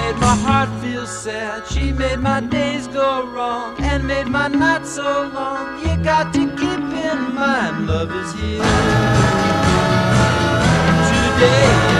made my heart feel sad. She made my days go wrong and made my nights so long. You got to keep in mind, love is here today.